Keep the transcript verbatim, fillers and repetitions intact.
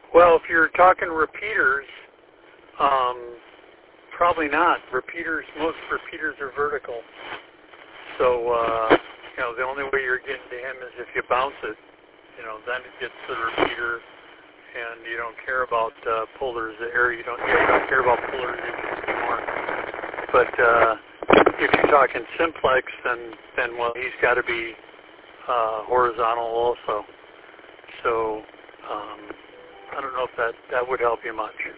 Well, if you're talking repeaters, um, probably not. Repeaters, most repeaters are vertical. So, uh, you know, the only way you're getting to him is if you bounce it. You know, then it gets to the repeater, and you don't care about uh, pullers, or you don't, yeah, you don't care about pullers anymore. But uh, if you're talking simplex, then, then well, he's got to be uh, horizontal also. So, um, I don't know if that, that would help you much.